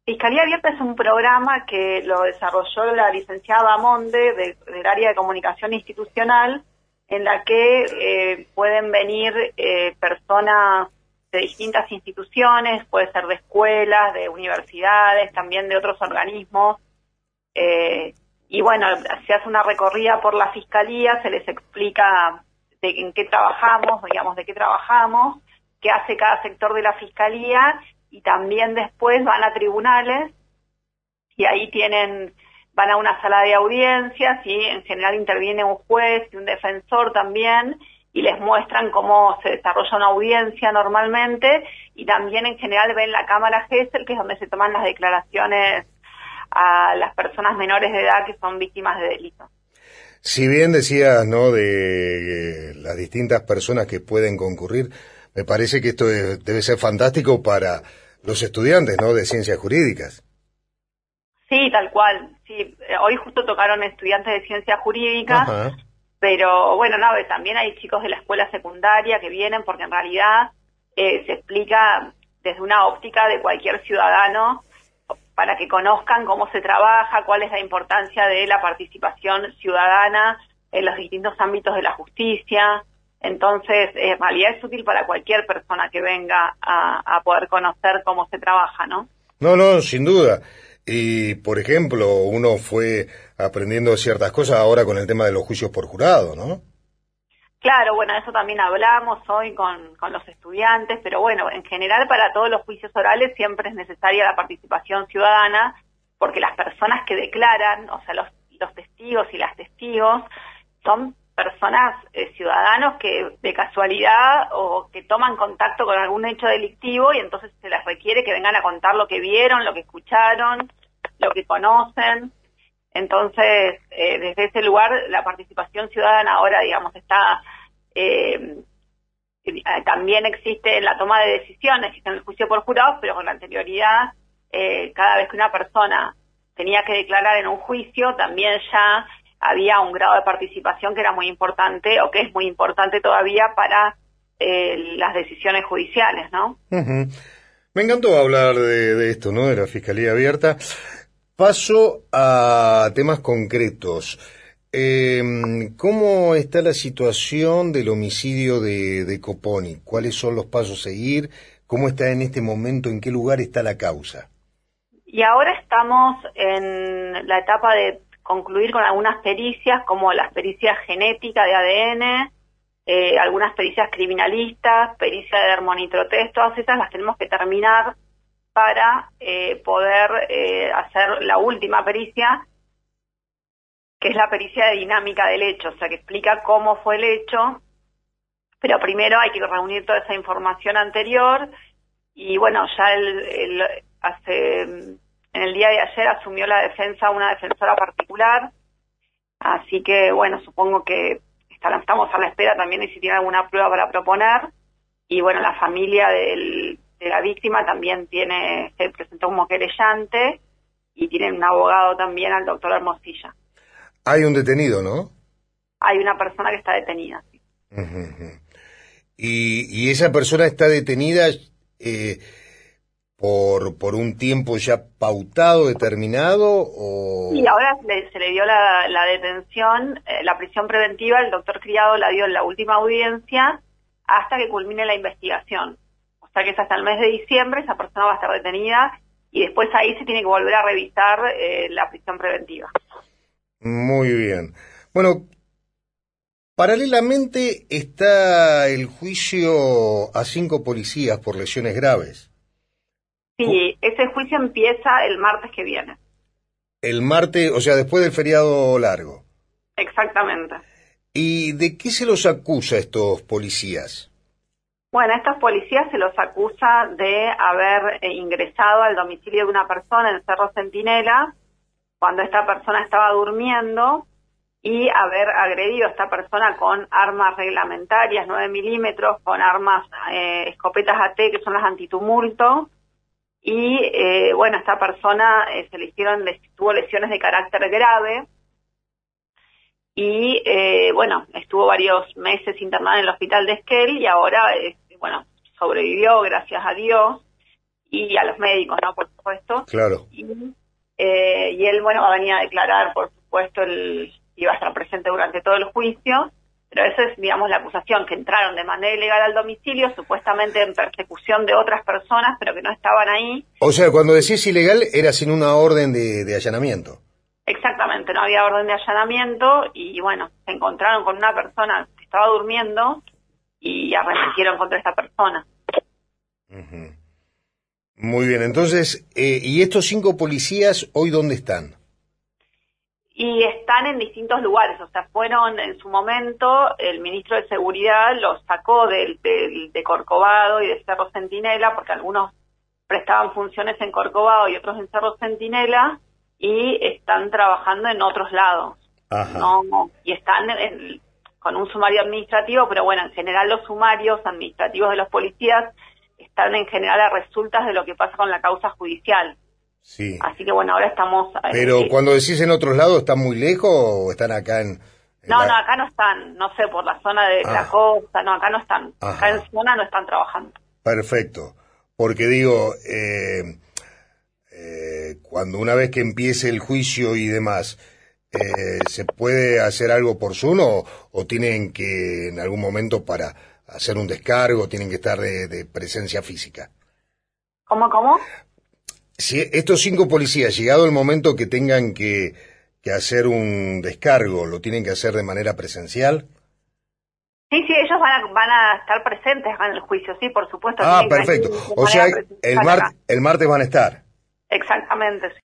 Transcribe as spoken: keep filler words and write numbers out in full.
Fiscalía Abierta es un programa que lo desarrolló la licenciada Monde de, del área de comunicación institucional, en la que eh, pueden venir eh, personas de distintas instituciones, puede ser de escuelas, de universidades, también de otros organismos, eh, y bueno, se hace una recorrida por la Fiscalía, se les explica de en qué trabajamos, digamos, de qué trabajamos, qué hace cada sector de la Fiscalía, y también después van a tribunales, y ahí tienen, van a una sala de audiencias, y en general interviene un juez y un defensor también, y les muestran cómo se desarrolla una audiencia normalmente, y también en general ven la cámara Gesell, que es donde se toman las declaraciones a las personas menores de edad que son víctimas de delitos. Si bien decías, ¿no?, de eh, las distintas personas que pueden concurrir, me parece que esto es, debe ser fantástico para los estudiantes, ¿no?, de ciencias jurídicas. Sí, tal cual. Sí, hoy justo tocaron estudiantes de ciencias jurídicas. Ajá. Pero bueno, no, también hay chicos de la escuela secundaria que vienen porque en realidad eh, se explica desde una óptica de cualquier ciudadano para que conozcan cómo se trabaja, cuál es la importancia de la participación ciudadana en los distintos ámbitos de la justicia. Entonces, eh, en realidad es útil para cualquier persona que venga a, a poder conocer cómo se trabaja, ¿no? No, no, sin duda. Y, por ejemplo, uno fue aprendiendo ciertas cosas ahora con el tema de los juicios por jurado, ¿no? Claro, bueno, eso también hablamos hoy con, con los estudiantes, pero bueno, en general para todos los juicios orales siempre es necesaria la participación ciudadana, porque las personas que declaran, o sea, los, los testigos y las testigos, son personas, eh, ciudadanos que de casualidad o que toman contacto con algún hecho delictivo y entonces se les requiere que vengan a contar lo que vieron, lo que escucharon, lo que conocen. Entonces, eh, desde ese lugar, la participación ciudadana ahora, digamos, está, eh, también existe en la toma de decisiones, existe en el juicio por jurados, pero con anterioridad, eh, cada vez que una persona tenía que declarar en un juicio, también ya había un grado de participación que era muy importante, o que es muy importante todavía para eh, las decisiones judiciales, ¿no? Uh-huh. Me encantó hablar de, de esto, ¿no?, de la Fiscalía Abierta. Paso a temas concretos. Eh, ¿Cómo está la situación del homicidio de, de Coponi? ¿Cuáles son los pasos a seguir? ¿Cómo está en este momento? ¿En qué lugar está la causa? Y ahora estamos en la etapa de concluir con algunas pericias, como las pericias genéticas de A D N, eh, algunas pericias criminalistas, pericia de hermonitrotest, todas esas las tenemos que terminar para eh, poder eh, hacer la última pericia, que es la pericia de dinámica del hecho, o sea, que explica cómo fue el hecho, pero primero hay que reunir toda esa información anterior, y bueno, ya el, el, hace, en el día de ayer asumió la defensa una defensora particular, así que bueno, supongo que estamos a la espera también de si tiene alguna prueba para proponer, y bueno, la familia del de la víctima también tiene, se presentó como querellante y tiene un abogado también, al doctor Hermosilla. Hay un detenido, ¿no? Hay una persona que está detenida, sí. Uh-huh. Y, y esa persona está detenida eh, por por un tiempo ya pautado, determinado, o... Sí, ahora le, se le dio la, la detención, eh, la prisión preventiva, el doctor Criado la dio en la última audiencia hasta que culmine la investigación. O sea que es hasta el mes de diciembre, esa persona va a estar detenida y después ahí se tiene que volver a revisar eh, la prisión preventiva. Muy bien. Bueno, paralelamente está el juicio a cinco policías por lesiones graves. Sí, ese juicio empieza el martes que viene. El martes, o sea, después del feriado largo. Exactamente. ¿Y de qué se los acusa a estos policías? Bueno, a estos policías se los acusa de haber eh, ingresado al domicilio de una persona en Cerro Centinela cuando esta persona estaba durmiendo y haber agredido a esta persona con armas reglamentarias, nueve milímetros, con armas, eh, escopetas A T, que son las antitumulto, y eh, bueno, esta persona eh, se le hicieron, tuvo lesiones de carácter grave, y eh, bueno, estuvo varios meses internada en el hospital de Esquel y ahora, eh, bueno, sobrevivió, gracias a Dios, y a los médicos, ¿no? Por supuesto. Claro. Y, eh, y él, bueno, va a venir a declarar, por supuesto, él iba a estar presente durante todo el juicio, pero esa es, digamos, la acusación, que entraron de manera ilegal al domicilio, supuestamente en persecución de otras personas, pero que no estaban ahí. O sea, cuando decís ilegal, era sin una orden de, de allanamiento. Exactamente, no había orden de allanamiento y, bueno, se encontraron con una persona que estaba durmiendo y arremetieron contra esta persona. Uh-huh. Muy bien, entonces, eh, ¿y estos cinco policías hoy dónde están? Y están en distintos lugares, o sea, fueron en su momento, el ministro de Seguridad los sacó del, del, de Corcovado y de Cerro Centinela, porque algunos prestaban funciones en Corcovado y otros en Cerro Centinela, y están trabajando en otros lados. Ajá. No, y están en, con un sumario administrativo, pero bueno, en general los sumarios administrativos de los policías están en general a resultas de lo que pasa con la causa judicial. Sí. Así que bueno, ahora estamos... Pero eh, cuando decís en otros lados, ¿están muy lejos o están acá en...? en no, la... no, acá no están, no sé, por la zona de ah. la costa, no, acá no están. Ajá. Acá en zona no están trabajando. Perfecto. Porque digo, eh, eh, cuando una vez que empiece el juicio y demás, eh, ¿se puede hacer algo por Zoom o, o tienen que en algún momento para hacer un descargo, tienen que estar de, de presencia física? ¿Cómo, cómo? Si estos cinco policías, llegado el momento que tengan que, que hacer un descargo, ¿lo tienen que hacer de manera presencial? Sí, sí, ellos van a, van a estar presentes en el juicio, sí, por supuesto. Ah, tienen que perfecto. venir de O sea, manera el, presencial mar, acá. el martes van a estar. Exactamente, sí.